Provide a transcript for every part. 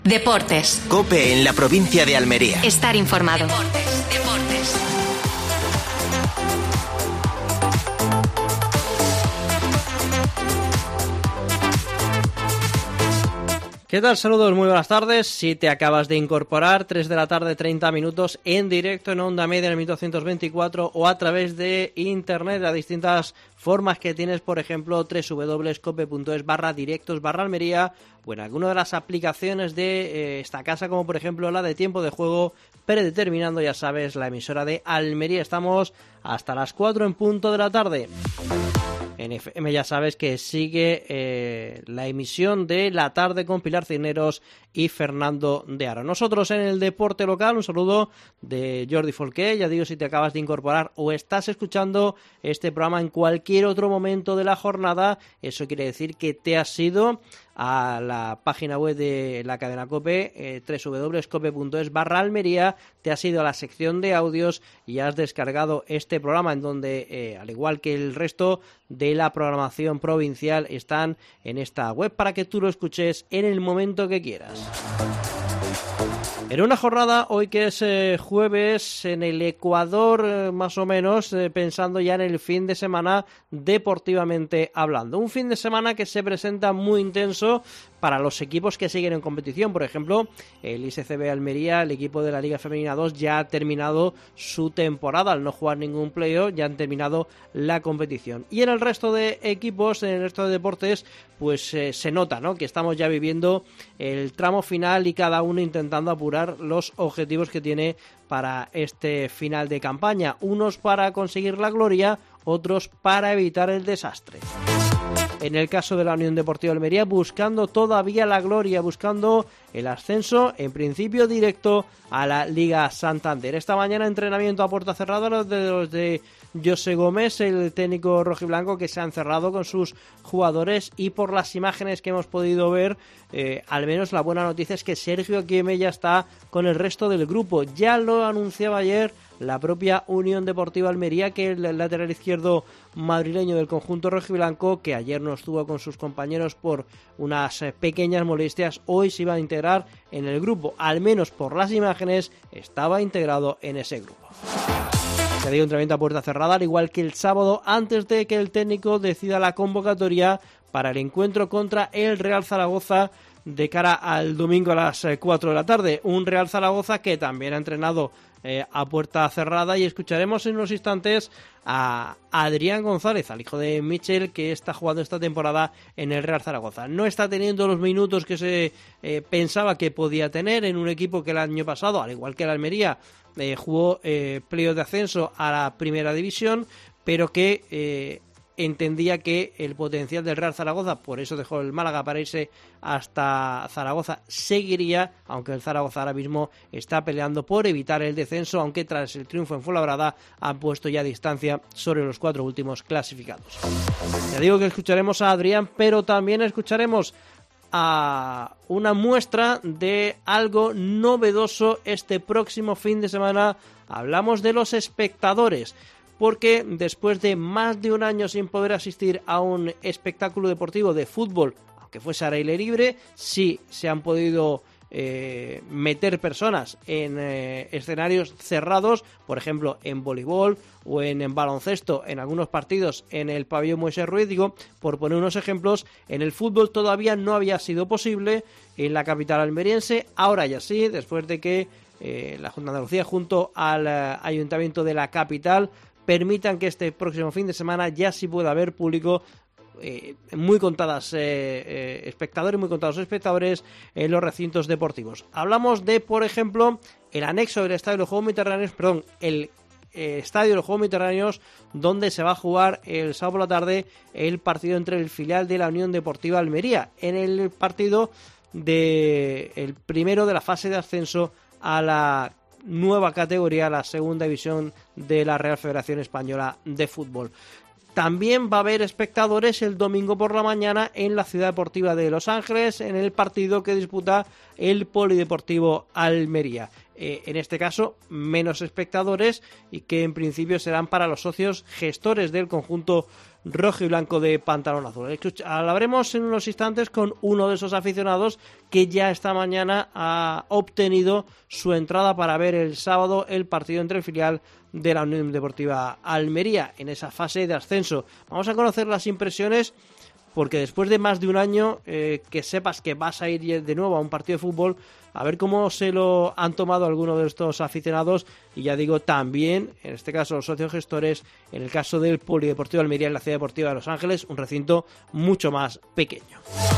Deportes. COPE en la provincia de Almería. Estar informado. Deportes. ¿Qué tal? Saludos, muy buenas tardes. Si te acabas de incorporar, 3 de la tarde, 30 minutos en directo en Onda Media en el 1224 o a través de internet, a distintas formas que tienes, por ejemplo, www.cope.es/directos/Almería o en alguna de las aplicaciones de esta casa, como por ejemplo la de Tiempo de Juego, predeterminando, ya sabes, la emisora de Almería. Estamos hasta las 4 en punto de la tarde. En FM ya sabes que sigue la emisión de La Tarde con Pilar Cisneros y Fernando de Aro. Nosotros en el deporte local, un saludo de Jordi Folqué. Ya digo, si te acabas de incorporar o estás escuchando este programa en cualquier otro momento de la jornada, eso quiere decir que te has ido a la página web de la cadena COPE, www.cope.es/Almería, te has ido a la sección de audios y has descargado este programa en donde, al igual que el resto de la programación provincial, están en esta web para que tú lo escuches en el momento que quieras. En una jornada, hoy que es jueves, en el Ecuador, más o menos, pensando ya en el fin de semana deportivamente hablando. Un fin de semana que se presenta muy intenso para los equipos que siguen en competición. Por ejemplo, el ISCB Almería, el equipo de la Liga Femenina 2, ya ha terminado su temporada. Al no jugar ningún playoff, ya han terminado la competición. Y en el resto de equipos, en el resto de deportes, pues se nota, ¿no?, que estamos ya viviendo el tramo final y cada uno intentando apurar los objetivos que tiene para este final de campaña. Unos para conseguir la gloria, otros para evitar el desastre. En el caso de la Unión Deportiva Almería, buscando todavía la gloria, buscando el ascenso, en principio directo a la Liga Santander. Esta mañana entrenamiento a puerta cerrada los de José Gómez, el técnico rojiblanco, que se ha encerrado con sus jugadores, y por las imágenes que hemos podido ver, al menos la buena noticia es que Sergio Quieme ya está con el resto del grupo. Ya lo anunciaba ayer la propia Unión Deportiva Almería, que el lateral izquierdo madrileño del conjunto rojiblanco, que ayer no estuvo con sus compañeros por unas pequeñas molestias, hoy se iba a integrar en el grupo. Al menos por las imágenes estaba integrado en ese grupo. Se dio un entrenamiento a puerta cerrada, al igual que el sábado, antes de que el técnico decida la convocatoria para el encuentro contra el Real Zaragoza de cara al domingo a las 4 de la tarde. Un Real Zaragoza que también ha entrenado a puerta cerrada, y escucharemos en unos instantes a Adrián González, al hijo de Michel, que está jugando esta temporada en el Real Zaragoza. No está teniendo los minutos que se pensaba que podía tener en un equipo que el año pasado, al igual que el Almería, jugó playoff de ascenso a la primera división, pero que entendía que el potencial del Real Zaragoza, por eso dejó el Málaga para irse hasta Zaragoza, seguiría, aunque el Zaragoza ahora mismo está peleando por evitar el descenso, aunque tras el triunfo en Fuenlabrada han puesto ya distancia sobre los 4 últimos clasificados. Ya digo que escucharemos a Adrián, pero también escucharemos a una muestra de algo novedoso este próximo fin de semana. Hablamos de los espectadores, porque después de más de un año sin poder asistir a un espectáculo deportivo de fútbol, aunque fuese al aire libre, sí se han podido meter personas en escenarios cerrados, por ejemplo en voleibol o en baloncesto, en algunos partidos en el pabellón Moisés Ruiz, digo, por poner unos ejemplos. En el fútbol todavía no había sido posible en la capital almeriense, ahora ya sí, después de que la Junta de Andalucía junto al Ayuntamiento de la capital permitan que este próximo fin de semana ya sí pueda haber público, muy contados espectadores en los recintos deportivos. Hablamos de, por ejemplo, el anexo del Estadio de los Juegos Mediterráneos, Estadio de los Juegos Mediterráneos, donde se va a jugar el sábado por la tarde el partido entre el filial de la Unión Deportiva Almería, en el partido el primero de la fase de ascenso a la nueva categoría, la segunda división de la Real Federación Española de Fútbol. También va a haber espectadores el domingo por la mañana en la Ciudad Deportiva de Los Ángeles, en el partido que disputa el Polideportivo Almería. en este caso menos espectadores, y que en principio serán para los socios gestores del conjunto rojo y blanco de pantalón azul. Hablaremos en unos instantes con uno de esos aficionados que ya esta mañana ha obtenido su entrada para ver el sábado el partido entre el filial de la Unión Deportiva Almería en esa fase de ascenso. Vamos a conocer las impresiones, porque después de más de un año que sepas que vas a ir de nuevo a un partido de fútbol, a ver cómo se lo han tomado algunos de estos aficionados, y ya digo, también, en este caso los socios gestores, en el caso del Polideportivo Almería en la Ciudad Deportiva de Los Ángeles, un recinto mucho más pequeño.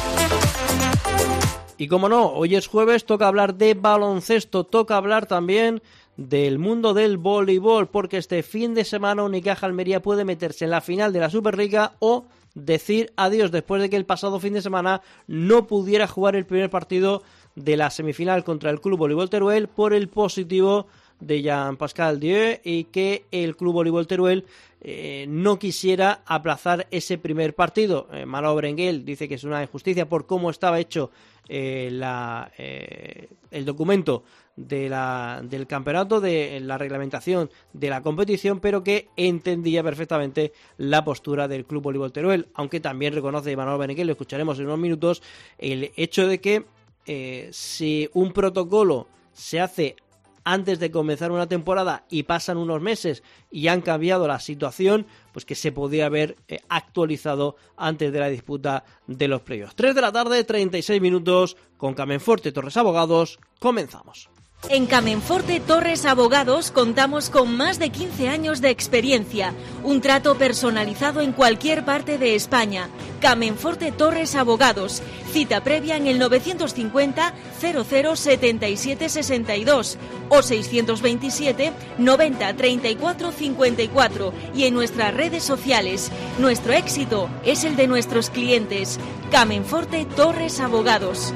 Y como no, hoy es jueves, toca hablar de baloncesto, toca hablar también del mundo del voleibol, porque este fin de semana Unicaja Almería puede meterse en la final de la Superliga o decir adiós después de que el pasado fin de semana no pudiera jugar el primer partido de la semifinal contra el Club Voleibol Teruel por el positivo de Jean-Pascal Dieu, y que el Club Voleibol Teruel no quisiera aplazar ese primer partido. Manolo Berenguel dice que es una injusticia por cómo estaba hecho el documento del campeonato, de la reglamentación de la competición, pero que entendía perfectamente la postura del Club Voleibol Teruel, aunque también reconoce Manolo Berenguel, lo escucharemos en unos minutos, el hecho de que si un protocolo se hace antes de comenzar una temporada y pasan unos meses y han cambiado la situación, pues que se podía haber actualizado antes de la disputa de los playoffs. 3 de la tarde, 36 minutos, con Camenforte Torres Abogados, comenzamos. En Camenforte Torres Abogados contamos con más de 15 años de experiencia, un trato personalizado en cualquier parte de España. Camenforte Torres Abogados, cita previa en el 950 00 77 62 o 627 90 34 54 y en nuestras redes sociales. Nuestro éxito es el de nuestros clientes. Camenforte Torres Abogados.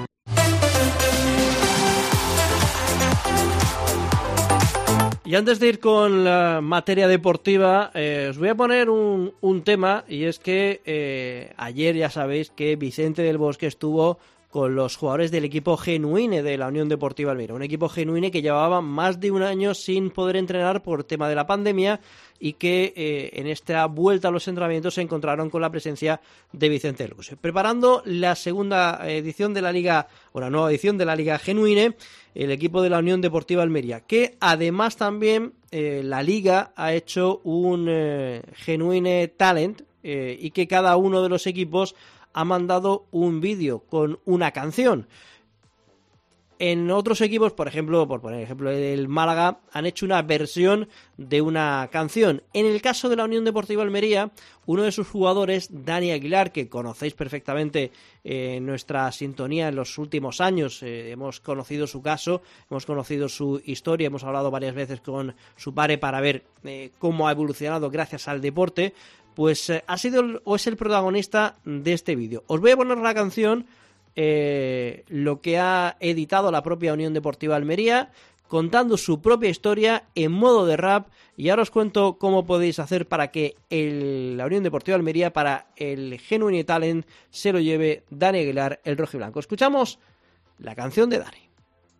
Y antes de ir con la materia deportiva, os voy a poner un tema, y es que ayer ya sabéis que Vicente del Bosque estuvo con los jugadores del equipo Genuine de la Unión Deportiva Almería, un equipo Genuine que llevaba más de un año sin poder entrenar por tema de la pandemia, y que en esta vuelta a los entrenamientos se encontraron con la presencia de Vicente del Bosque. Preparando la segunda edición de la Liga, o la nueva edición de la Liga Genuine, el equipo de la Unión Deportiva Almería, que además también la Liga ha hecho un Genuine Talent, y que cada uno de los equipos ha mandado un vídeo con una canción. En otros equipos, por ejemplo, por poner ejemplo el Málaga, han hecho una versión de una canción. En el caso de la Unión Deportiva Almería, uno de sus jugadores, Dani Aguilar, que conocéis perfectamente en nuestra sintonía en los últimos años, hemos conocido su caso, hemos conocido su historia, hemos hablado varias veces con su padre para ver cómo ha evolucionado gracias al deporte, pues ha sido o es el protagonista de este vídeo. Os voy a poner la canción, lo que ha editado la propia Unión Deportiva Almería, contando su propia historia en modo de rap, y ahora os cuento cómo podéis hacer para que la Unión Deportiva Almería, para el Genuine Talent, se lo lleve Dani Aguilar, el rojiblanco. Escuchamos la canción de Dani.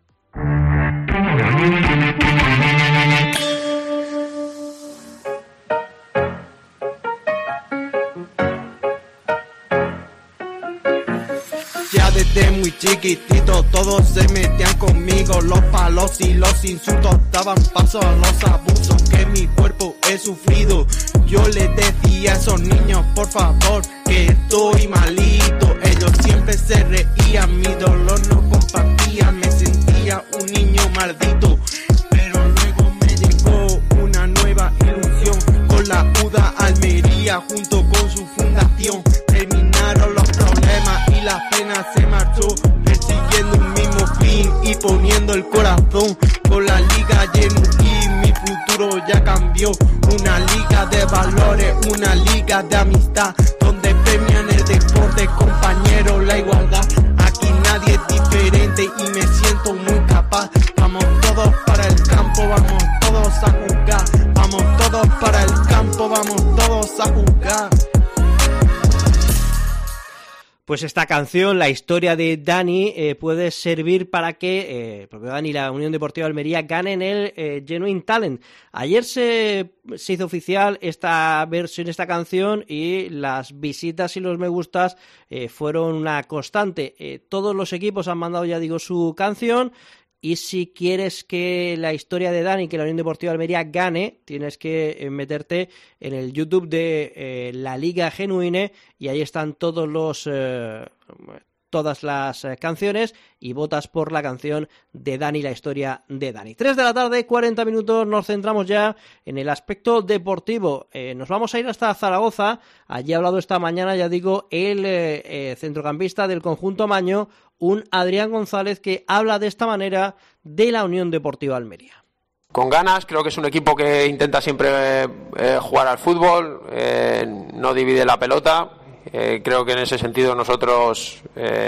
Ya desde muy chiquitito todos se metían conmigo, los palos y los insultos daban paso a los abusos que mi cuerpo he sufrido. Yo les decía a esos niños, por favor, que estoy malito. Ellos siempre se reían, mi dolor no compartían, me sentía un niño maldito. Pero luego me llegó una nueva ilusión con la UDA Almería junto con su fundación. Terminaron los problemas y la pena se marchó, persiguiendo un mismo fin y poniendo el corazón. Con la Liga Genuine mi futuro ya cambió. Una liga de valores, una liga de amistad, donde premian el deporte, compañero, la igualdad. Aquí nadie es diferente y me siento muy capaz. Vamos todos para el campo, vamos todos a jugar. Vamos todos para el campo, vamos todos a jugar. Pues esta canción, la historia de Dani, puede servir para que el propio Dani y la Unión Deportiva Almería ganen el Genuine Talent. Ayer se hizo oficial esta versión, esta canción, y las visitas y los me gustas fueron una constante. Todos los equipos han mandado, ya digo, su canción. Y si quieres que la historia de Dani, que la Unión Deportiva Almería gane, tienes que meterte en el YouTube de la Liga Genuine, y ahí están todas las canciones, y votas por la canción de Dani, la historia de Dani. 3 de la tarde, 40 minutos, nos centramos ya en el aspecto deportivo. Nos vamos a ir hasta Zaragoza. Allí ha hablado esta mañana, ya digo, el centrocampista del conjunto maño, un Adrián González, que habla de esta manera de la Unión Deportiva Almería. Con ganas, creo que es un equipo que intenta siempre jugar al fútbol, no divide la pelota. Creo que en ese sentido nosotros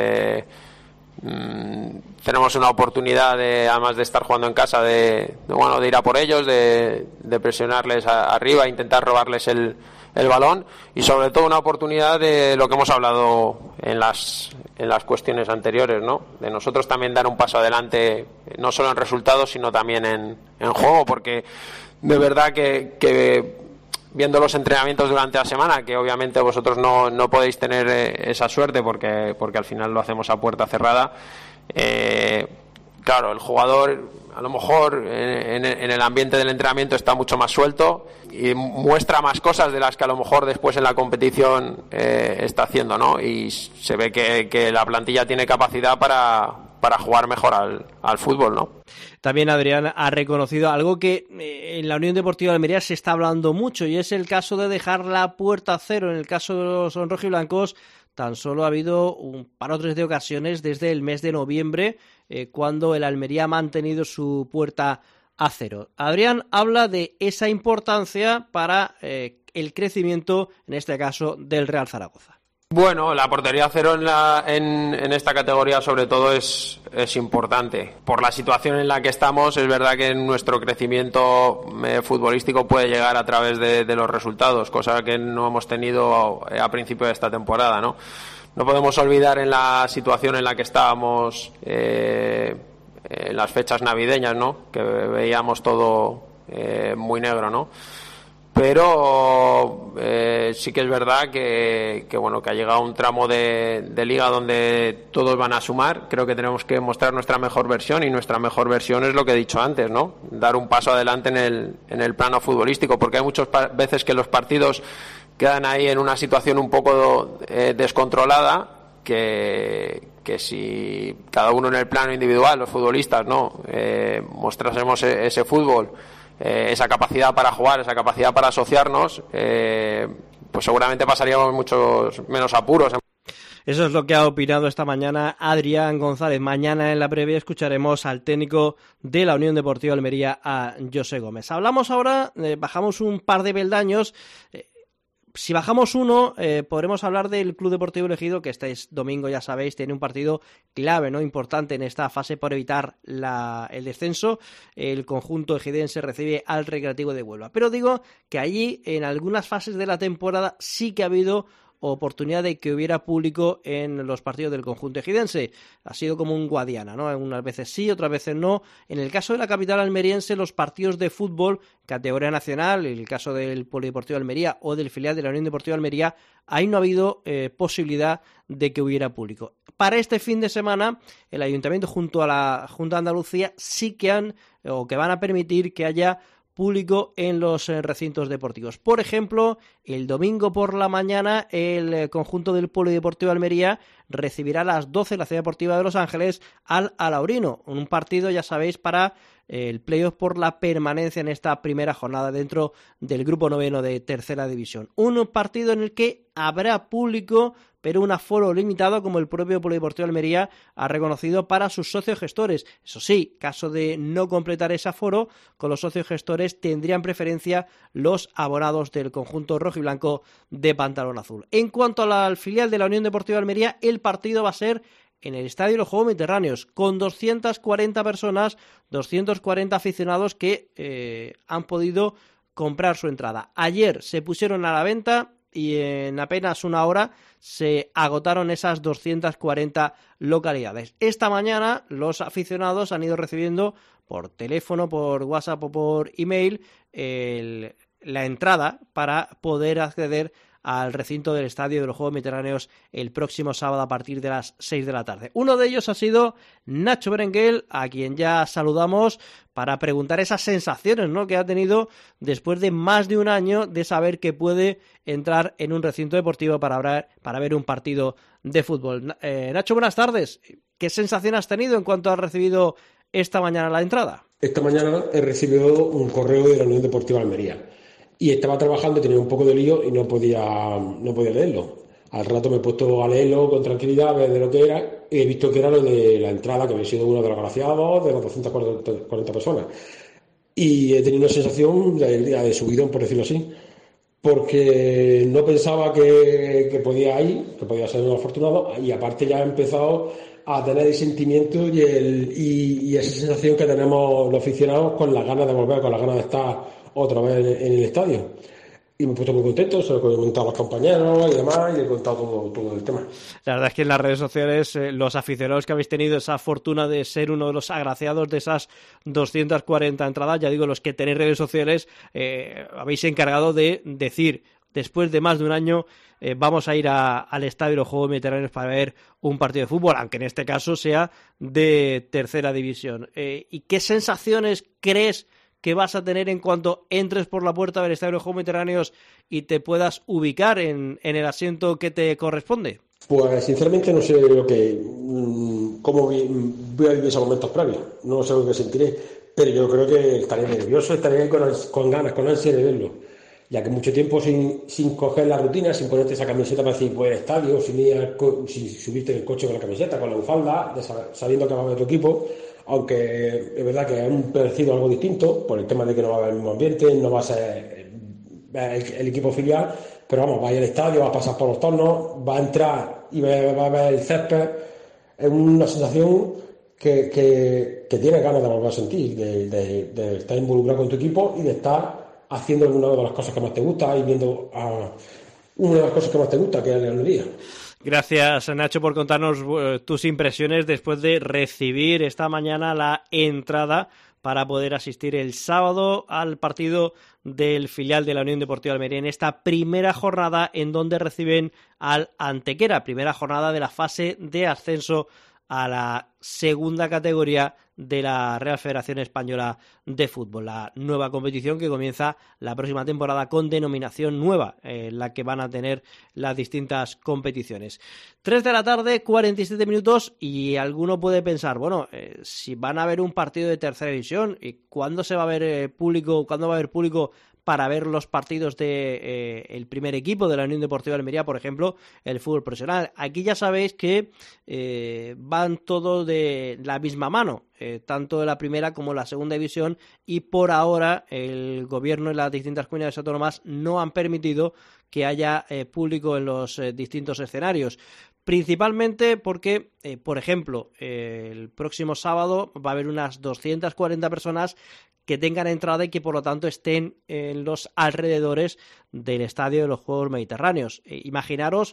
tenemos una oportunidad, además de estar jugando en casa, de ir a por ellos, de presionarles arriba, intentar robarles el balón, y sobre todo una oportunidad de lo que hemos hablado en las cuestiones anteriores, ¿no? De nosotros también dar un paso adelante, no solo en resultados, sino también en juego, porque de verdad que viendo los entrenamientos durante la semana, que obviamente vosotros no podéis tener esa suerte porque al final lo hacemos a puerta cerrada, claro, el jugador a lo mejor en el ambiente del entrenamiento está mucho más suelto y muestra más cosas de las que a lo mejor después en la competición está haciendo, ¿no? Y se ve que la plantilla tiene capacidad para jugar mejor al fútbol, ¿no? También Adrián ha reconocido algo que en la Unión Deportiva de Almería se está hablando mucho, y es el caso de dejar la puerta a cero. En el caso de los rojiblancos, tan solo ha habido un par o tres de ocasiones desde el mes de noviembre, cuando el Almería ha mantenido su puerta a cero. Adrián habla de esa importancia para el crecimiento, en este caso, del Real Zaragoza. Bueno, la portería cero en esta categoría sobre todo es importante. Por la situación en la que estamos, es verdad que nuestro crecimiento futbolístico puede llegar a través de los resultados, cosa que no hemos tenido a principio de esta temporada, ¿no? No podemos olvidar en la situación en la que estábamos en las fechas navideñas, ¿no? Que veíamos todo muy negro, ¿no? Pero sí que es verdad que ha llegado un tramo de liga donde todos van a sumar. Creo que tenemos que mostrar nuestra mejor versión, y nuestra mejor versión es lo que he dicho antes, ¿no? Dar un paso adelante en el plano futbolístico, porque hay muchas veces que los partidos quedan ahí en una situación un poco descontrolada, que si cada uno en el plano individual, los futbolistas, ¿no? Mostrásemos ese fútbol, esa capacidad para jugar, esa capacidad para asociarnos, pues seguramente pasaríamos muchos menos apuros. Eso es lo que ha opinado esta mañana Adrián González. Mañana en la previa escucharemos al técnico de la Unión Deportiva Almería, a José Gómez. Hablamos ahora, bajamos un par de peldaños. Si bajamos uno, podremos hablar del Club Deportivo Ejido, que este domingo, ya sabéis, tiene un partido clave, ¿no? Importante en esta fase por evitar el descenso. El conjunto ejidense recibe al Recreativo de Huelva. Pero digo que allí, en algunas fases de la temporada, sí que ha habido oportunidad de que hubiera público en los partidos del conjunto ejidense. Ha sido como un Guadiana, ¿no? Unas veces sí, otras veces no. En el caso de la capital almeriense, los partidos de fútbol categoría nacional, en el caso del Polideportivo de Almería o del filial de la Unión Deportiva de Almería, ahí no ha habido posibilidad de que hubiera público. Para este fin de semana, el Ayuntamiento junto a la Junta de Andalucía sí que van a permitir que haya público en los recintos deportivos. Por ejemplo, el domingo por la mañana el conjunto del Polideportivo de Almería recibirá a las 12 en la Ciudad Deportiva de Los Ángeles al Alaurino, un partido, ya sabéis, para el playoff por la permanencia en esta primera jornada dentro del grupo noveno de tercera división. Un partido en el que habrá público, pero un aforo limitado, como el propio Polideportivo de Almería ha reconocido, para sus socios gestores. Eso sí, caso de no completar ese aforo, con los socios gestores tendrían preferencia los abonados del conjunto rojiblanco de pantalón azul. En cuanto al filial de la Unión Deportiva de Almería, el partido va a ser en el Estadio de los Juegos Mediterráneos, con 240 personas, 240 aficionados que han podido comprar su entrada. Ayer se pusieron a la venta y en apenas una hora se agotaron esas 240 localidades. Esta mañana los aficionados han ido recibiendo por teléfono, por WhatsApp o por email la entrada para poder acceder al recinto del Estadio de los Juegos Mediterráneos el próximo sábado a partir de las 6 de la tarde. Uno de ellos ha sido Nacho Berenguel, a quien ya saludamos para preguntar esas sensaciones, ¿no?, que ha tenido después de más de un año de saber que puede entrar en un recinto deportivo para ver un partido de fútbol. Nacho, buenas tardes. ¿Qué sensación has tenido en cuanto has recibido esta mañana la entrada? Esta mañana he recibido un correo de la Unión Deportiva Almería. Y estaba trabajando y tenía un poco de lío y no podía leerlo. Al rato me he puesto a leerlo con tranquilidad, a ver de lo que era, y he visto que era lo de la entrada, que había sido uno de los agraciados, de las 240 personas. Y he tenido una sensación de subidón, por decirlo así, porque no pensaba que podía ir, que podía ser un afortunado, y aparte ya he empezado a tener el sentimiento y esa sensación que tenemos los aficionados con las ganas de volver, con las ganas de estar otra vez en el estadio. Y me he puesto muy contento, se lo he comentado a los compañeros y demás, y he contado todo el tema. La verdad es que en las redes sociales los aficionados que habéis tenido esa fortuna de ser uno de los agraciados de esas 240 entradas, ya digo, los que tenéis redes sociales, habéis encargado de decir, después de más de un año, vamos a ir al Estadio de los Juegos Mediterráneos para ver un partido de fútbol, aunque en este caso sea de tercera división. ¿Y qué sensaciones crees que vas a tener en cuanto entres por la puerta del Estadio de los Juegos Mediterráneos y te puedas ubicar en el asiento que te corresponde? Pues sinceramente no sé cómo voy a vivir esos momentos previos, no sé lo que sentiré, pero yo creo que estaré nervioso, estaré con ganas, con ansia de verlo, ya que mucho tiempo sin coger la rutina, sin ponerte esa camiseta para decir, pues el estadio, sin subirte en el coche con la camiseta, con la bufanda, sabiendo que va a haber tu equipo. Aunque es verdad que es parecido algo distinto, por el tema de que no va a haber el mismo ambiente, no va a ser el equipo filial, pero vamos, va a ir al estadio, va a pasar por los tornos, va a entrar y va a ver el césped. Es una sensación que tienes ganas de volver a sentir, de estar involucrado con tu equipo y de estar haciendo alguna de las cosas que más te gusta y viendo una de las cosas que más te gusta, que es la Almería. Gracias, Nacho, por contarnos tus impresiones después de recibir esta mañana la entrada para poder asistir el sábado al partido del filial de la Unión Deportiva Almería en esta primera jornada en donde reciben al Antequera, primera jornada de la fase de ascenso a la segunda categoría de la Real Federación Española de Fútbol, la nueva competición que comienza la próxima temporada con denominación nueva, la que van a tener las distintas competiciones. 3 de la tarde, 47 minutos, y alguno puede pensar, bueno, si van a haber un partido de tercera división, ¿y cuándo se va a ver público? ¿Cuándo va a haber público para ver los partidos de el primer equipo de la Unión Deportiva Almería, por ejemplo, el fútbol profesional? Aquí ya sabéis que van todos de la misma mano, tanto de la primera como la segunda división, y por ahora el gobierno y las distintas comunidades autónomas no han permitido que haya público en los distintos escenarios. Principalmente porque, por ejemplo, el próximo sábado va a haber unas 240 personas que tengan entrada y que por lo tanto estén en los alrededores del Estadio de los Juegos Mediterráneos. Imaginaros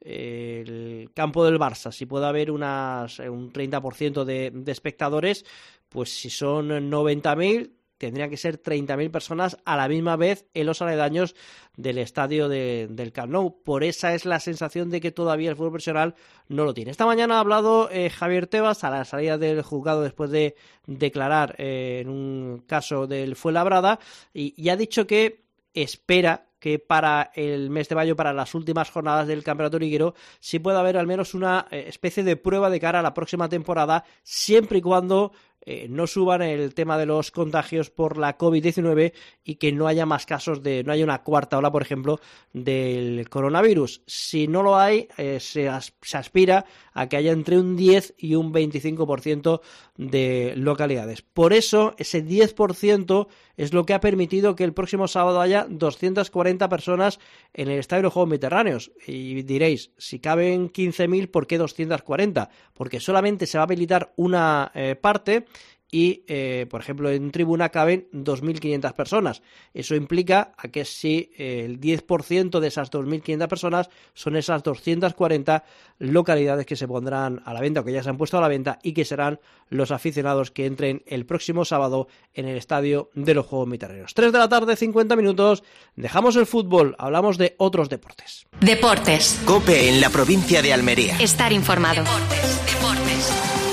el campo del Barça, si puede haber un 30% de espectadores, pues si son 90.000, tendrían que ser 30.000 personas a la misma vez en los aledaños del estadio del Camp Nou. Por esa es la sensación de que todavía el fútbol profesional no lo tiene. Esta mañana ha hablado Javier Tebas a la salida del juzgado después de declarar en un caso del Fuenlabrada y ha dicho que espera que para el mes de mayo, para las últimas jornadas del Campeonato Liguero, sí puede haber al menos una especie de prueba de cara a la próxima temporada, siempre y cuando no suban el tema de los contagios por la COVID-19 y que no haya más casos no haya una cuarta ola, por ejemplo, del coronavirus. Si no lo hay, se aspira a que haya entre un 10 y un 25% de localidades. Por eso, ese 10% es lo que ha permitido que el próximo sábado haya 240 personas en el Estadio de los Juegos Mediterráneos. Y diréis, si caben 15.000, ¿por qué 240? Porque solamente se va a habilitar una parte y, por ejemplo, en tribuna caben 2.500 personas. Eso implica a que si el 10% de esas 2.500 personas son esas 240 localidades que se pondrán a la venta o que ya se han puesto a la venta y que serán los aficionados que entren el próximo sábado en el estadio de los Juegos Mediterráneos. 3 de la tarde, 50 minutos. Dejamos el fútbol, hablamos de otros deportes. Deportes. COPE en la provincia de Almería. Estar informado. Deportes.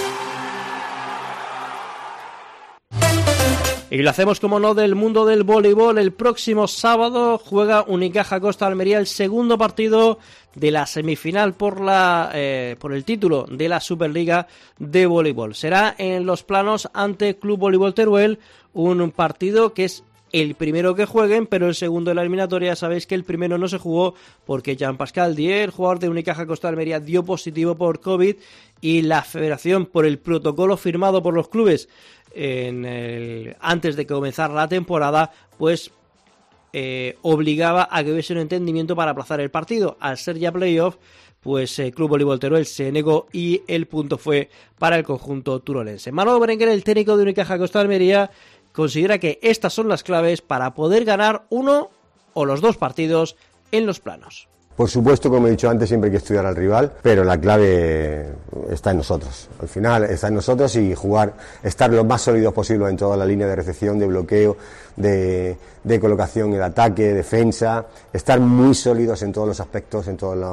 Y lo hacemos, como no, del mundo del voleibol. El próximo sábado juega Unicaja Costa Almería el segundo partido de la semifinal por el título de la Superliga de voleibol. Será en Los Planos ante Club Voleibol Teruel, un partido que es el primero que jueguen, pero el segundo de la eliminatoria. Sabéis que el primero no se jugó porque Jean-Pascal Dier, jugador de Unicaja Costa Almería, dio positivo por COVID y la federación, por el protocolo firmado por los clubes antes de que comenzara la temporada, pues obligaba a que hubiese un entendimiento para aplazar el partido. Al ser ya playoff, pues Club Voleibol Teruel se negó y el punto fue para el conjunto turolense. Manolo Berenguer, el técnico de Unicaja Costa Almería, considera que estas son las claves para poder ganar uno o los dos partidos en Los Planos. Por supuesto, como he dicho antes, siempre hay que estudiar al rival, pero la clave está en nosotros. Al final está en nosotros y estar lo más sólidos posible en toda la línea de recepción, de bloqueo, de colocación en ataque, defensa, estar muy sólidos en todos los aspectos,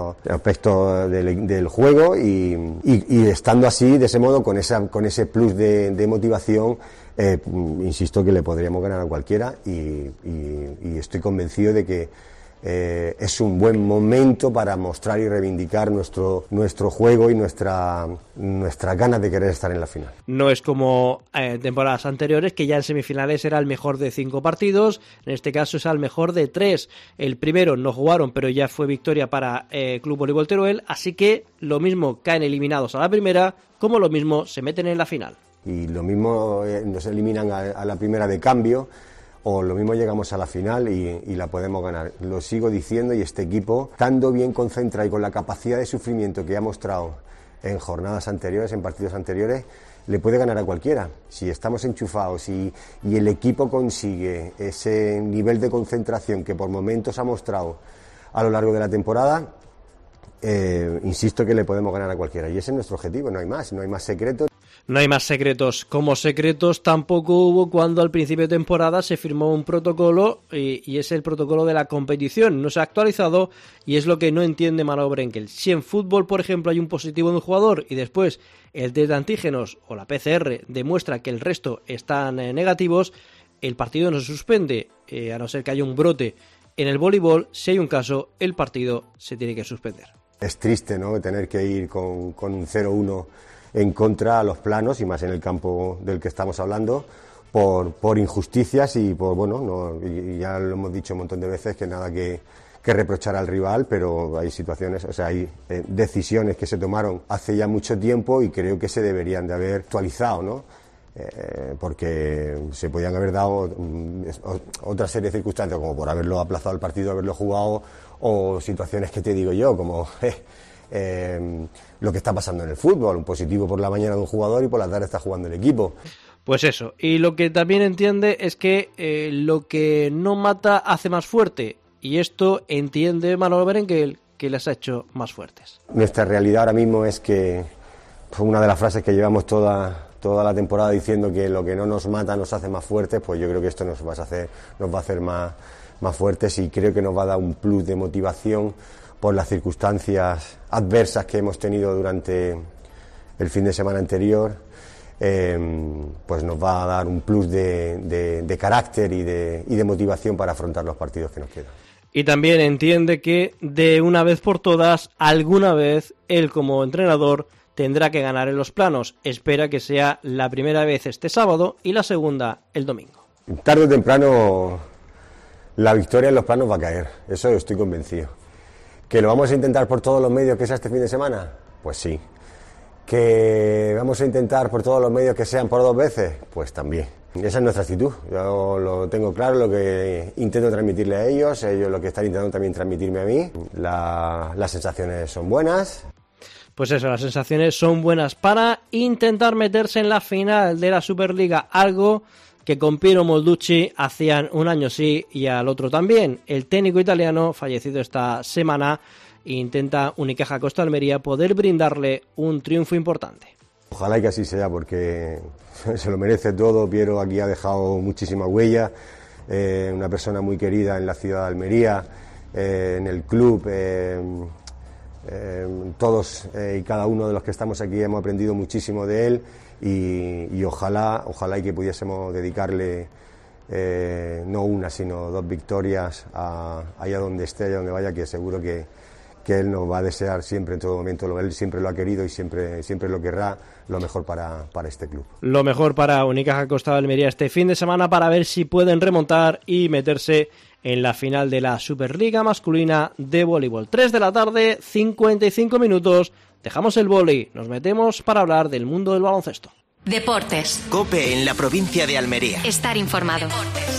del juego y estando así, de ese modo, con ese plus de motivación, insisto que le podríamos ganar a cualquiera y estoy convencido de que es un buen momento para mostrar y reivindicar nuestro juego y nuestras ganas de querer estar en la final. No es como temporadas anteriores, que ya en semifinales era el mejor de 5 partidos, en este caso es al mejor de 3. El primero no jugaron, pero ya fue victoria para Club Voleibol Teruel, así que lo mismo caen eliminados a la primera, como lo mismo se meten en la final. Y lo mismo nos eliminan a la primera de cambio, o lo mismo llegamos a la final y la podemos ganar. Lo sigo diciendo, y este equipo, estando bien concentrado y con la capacidad de sufrimiento que ha mostrado en jornadas anteriores, en partidos anteriores, le puede ganar a cualquiera. Si estamos enchufados y el equipo consigue ese nivel de concentración que por momentos ha mostrado a lo largo de la temporada, insisto que le podemos ganar a cualquiera. Y ese es nuestro objetivo, no hay más secretos. No hay más secretos. Como secretos tampoco hubo cuando al principio de temporada se firmó un protocolo y es el protocolo de la competición. No se ha actualizado y es lo que no entiende Manolo Berenguer. Si en fútbol, por ejemplo, hay un positivo de un jugador y después el test de antígenos o la PCR demuestra que el resto están negativos, el partido no se suspende, a no ser que haya un brote. En el voleibol, si hay un caso, el partido se tiene que suspender. Es triste, ¿no?, tener que ir con un 0-1 en contra a Los Planos, y más en el campo del que estamos hablando, por injusticias y y ya lo hemos dicho un montón de veces, que nada que reprochar al rival, pero hay situaciones, hay decisiones que se tomaron hace ya mucho tiempo y creo que se deberían de haber actualizado, ¿no? Porque se podían haber dado otra serie de circunstancias, como por haberlo aplazado el partido, haberlo jugado, o situaciones que te digo yo, como lo que está pasando en el fútbol, un positivo por la mañana de un jugador y por la tarde está jugando el equipo. Pues eso, y lo que también entiende es que lo que no mata hace más fuerte, y esto entiende Manolo Berenguer que les ha hecho más fuertes. Nuestra realidad ahora mismo es que una de las frases que llevamos toda la temporada diciendo, que lo que no nos mata nos hace más fuertes, pues yo creo que esto nos va a hacer más fuertes, y creo que nos va a dar un plus de motivación por las circunstancias adversas que hemos tenido durante el fin de semana anterior. Pues nos va a dar un plus de carácter y de motivación para afrontar los partidos que nos quedan. Y también entiende que de una vez por todas, alguna vez, él como entrenador tendrá que ganar en Los Planos. Espera que sea la primera vez este sábado y la segunda el domingo. Tarde o temprano la victoria en Los Planos va a caer, eso estoy convencido. ¿Que lo vamos a intentar por todos los medios que sea este fin de semana? Pues sí. ¿Que vamos a intentar por todos los medios que sean por 2 veces? Pues también. Esa es nuestra actitud. Yo lo tengo claro, lo que intento transmitirle a ellos lo que están intentando también transmitirme a mí. Las sensaciones son buenas. Pues eso, las sensaciones son buenas para intentar meterse en la final de la Superliga, algo que con Piero Molducci hacían un año sí y al otro también. El técnico italiano, fallecido esta semana, intenta Unicaja Costa Almería poder brindarle un triunfo importante. Ojalá que así sea, porque se lo merece todo. Piero aquí ha dejado muchísima huella, una persona muy querida en la ciudad de Almería, en el club. Todos y cada uno de los que estamos aquí hemos aprendido muchísimo de él y ojalá y que pudiésemos dedicarle no una sino 2 victorias allá donde esté, allá donde vaya, que seguro que él nos va a desear siempre, en todo momento. Él siempre lo ha querido y siempre lo querrá, lo mejor para este club. Lo mejor para Unicaja Costa de Almería este fin de semana, para ver si pueden remontar y meterse en la final de la Superliga masculina de voleibol. 3 de la tarde, 55 minutos. Dejamos el vóley, nos metemos para hablar del mundo del baloncesto. Deportes. COPE en la provincia de Almería. Estar informado. Deportes.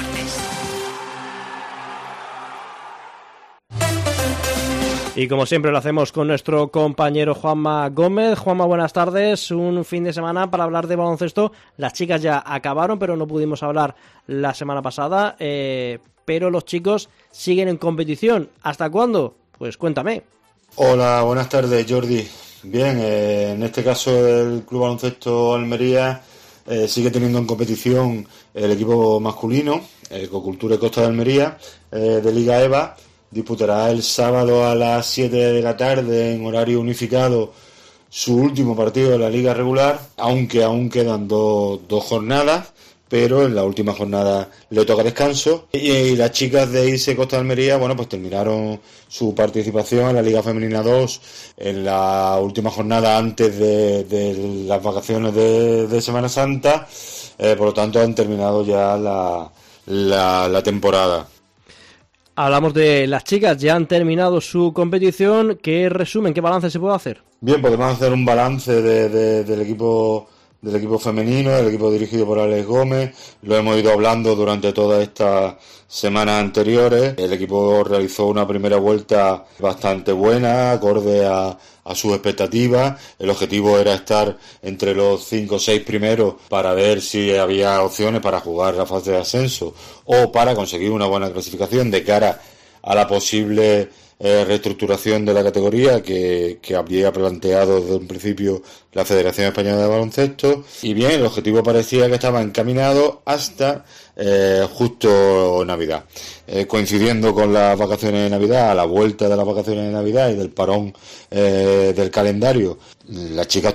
Y como siempre lo hacemos con nuestro compañero Juanma Gómez. Juanma, buenas tardes. Un fin de semana para hablar de baloncesto. Las chicas ya acabaron, pero no pudimos hablar la semana pasada. Pero los chicos siguen en competición. ¿Hasta cuándo? Pues cuéntame. Hola, buenas tardes, Jordi. Bien, en este caso el Club Baloncesto Almería sigue teniendo en competición el equipo masculino, el Ecocultura Costa de Almería, de Liga EVA. Disputará el sábado a las 7 de la tarde en horario unificado su último partido de la liga regular, aunque aún quedan dos jornadas, pero en la última jornada le toca descanso. Y las chicas de ISE Costa de Almería, bueno, pues terminaron su participación en la Liga Femenina 2 en la última jornada antes de las vacaciones de Semana Santa, por lo tanto han terminado ya la temporada. Hablamos de las chicas, ya han terminado su competición. ¿Qué resumen, qué balance se puede hacer? Bien, podemos hacer un balance del equipo femenino, el equipo dirigido por Alex Gómez. Lo hemos ido hablando durante todas estas semanas anteriores. El equipo realizó una primera vuelta bastante buena, acorde a sus expectativas. El objetivo era estar entre los 5 o 6 primeros para ver si había opciones para jugar la fase de ascenso o para conseguir una buena clasificación de cara a la posible reestructuración de la categoría que había planteado desde un principio la Federación Española de Baloncesto. Y bien, el objetivo parecía que estaba encaminado hasta justo Navidad, coincidiendo con las vacaciones de Navidad, a la vuelta de las vacaciones de Navidad y del parón del calendario. Las chicas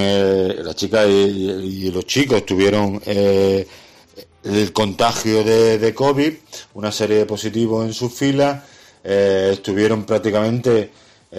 y los chicos tuvieron el contagio de COVID, una serie de positivos en sus filas. Estuvieron prácticamente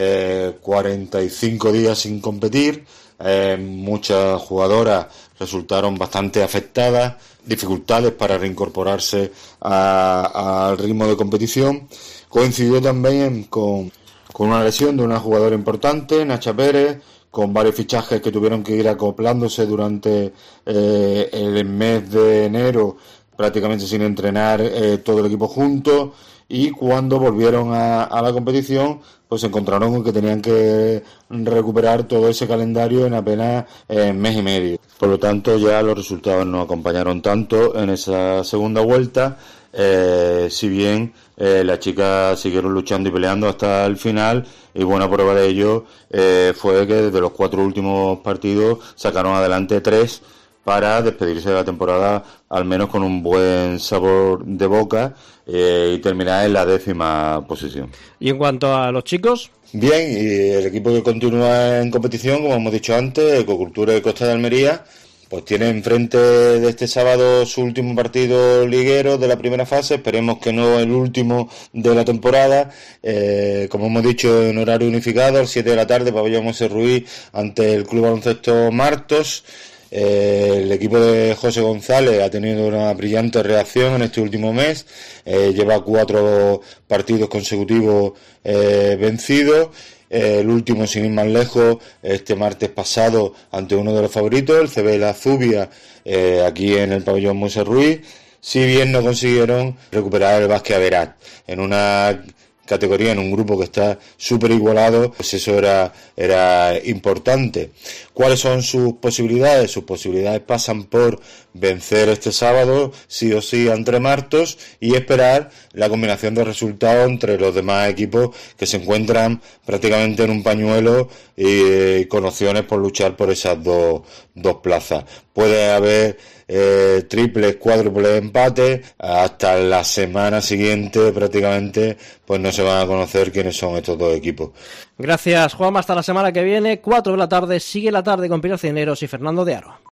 45 días sin competir. Muchas jugadoras resultaron bastante afectadas, dificultades para reincorporarse al ritmo de competición. Coincidió también con una lesión de una jugadora importante, Nacha Pérez, con varios fichajes que tuvieron que ir acoplándose durante el mes de enero, prácticamente sin entrenar todo el equipo junto. Y cuando volvieron a la competición, pues se encontraron con que tenían que recuperar todo ese calendario en apenas mes y medio. Por lo tanto, ya los resultados no acompañaron tanto en esa segunda vuelta, si bien las chicas siguieron luchando y peleando hasta el final, y buena prueba de ello fue que desde los 4 últimos partidos sacaron adelante 3 para despedirse de la temporada al menos con un buen sabor de boca y terminar en la 10ª posición. ¿Y en cuanto a los chicos? Bien, y el equipo que continúa en competición, como hemos dicho antes, Ecocultura de Costa de Almería, pues tiene enfrente de este sábado su último partido liguero de la primera fase. Esperemos que no el último de la temporada, como hemos dicho, en horario unificado, a las 7 de la tarde, pabellón José Ruiz, ante el Club Baloncesto Martos. El equipo de José González ha tenido una brillante reacción en este último mes, lleva 4 partidos consecutivos vencidos, el último sin ir más lejos este martes pasado ante uno de los favoritos, el CB La Zubia, aquí en el pabellón José Ruiz, si bien no consiguieron recuperar el Básquet Averat en una categoría en un grupo que está súper igualado, pues eso era importante. ¿Cuáles son sus posibilidades? Sus posibilidades pasan por vencer este sábado, sí o sí, ante Martos, y esperar la combinación de resultados entre los demás equipos que se encuentran prácticamente en un pañuelo y con opciones por luchar por esas dos plazas. Puede haber triples, cuádruples empates, hasta la semana siguiente prácticamente pues no se van a conocer quiénes son estos dos equipos. Gracias, Juanma, hasta la semana que viene, 4 de la tarde, sigue la tarde con Pilar Cisneros y Fernando de Aro.